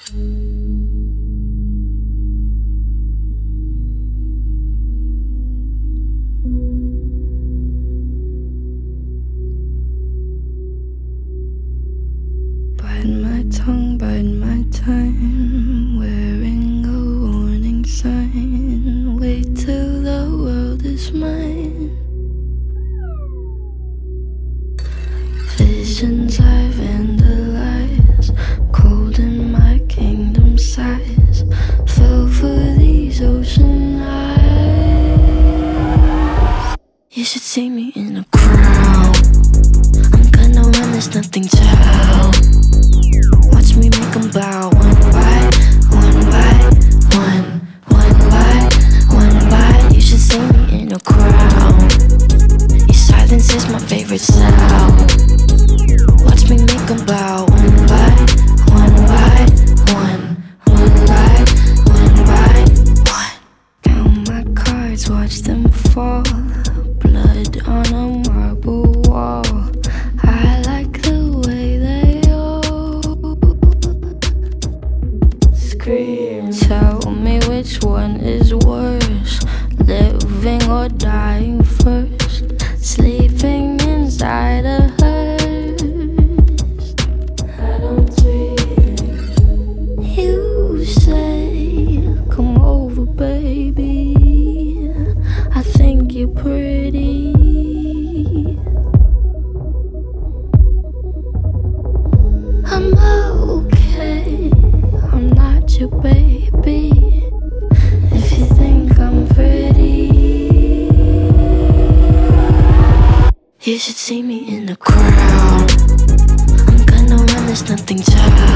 Bite my tongue, bite my time, wearing a warning sign. Wait till the world is mine. Visions I vandalize, cold in my kingdom size. Fell for these ocean eyes. You should see me in a crowd. I'm gonna run, there's nothing to help. Watch me make them bow one by one by one, one by one by. You should see me in a crowd. Your silence is my favorite sound. Watch me make them bow one by one by one, one by one by one. Count my cards, watch them fall. Blood on a marble wall. I like the way they all scream. Tell me which one is worse, living or dying first. Sleeping inside a hearse. I don't dream. You say, come over, baby. I think you're pretty. I'm okay, I'm not your baby. If you think I'm pretty, you should see me in the crowd. I'm gonna run, there's nothing to hide.